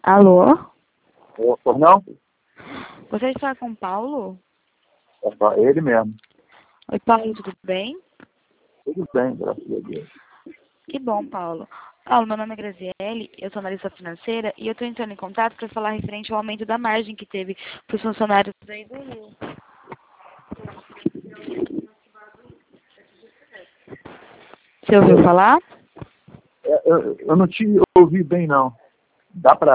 Alô? Pois não? Você está com o Paulo? É ele mesmo. Oi, Paulo, tudo bem? Tudo bem, graças a Deus. Que bom, Paulo. Paulo, meu nome é Graziele, eu sou analista financeira e eu estou entrando em contato para falar referente ao aumento da margem que teve para os funcionários aí do Rio. Você ouviu falar? Eu não te ouvi bem, não. Dá para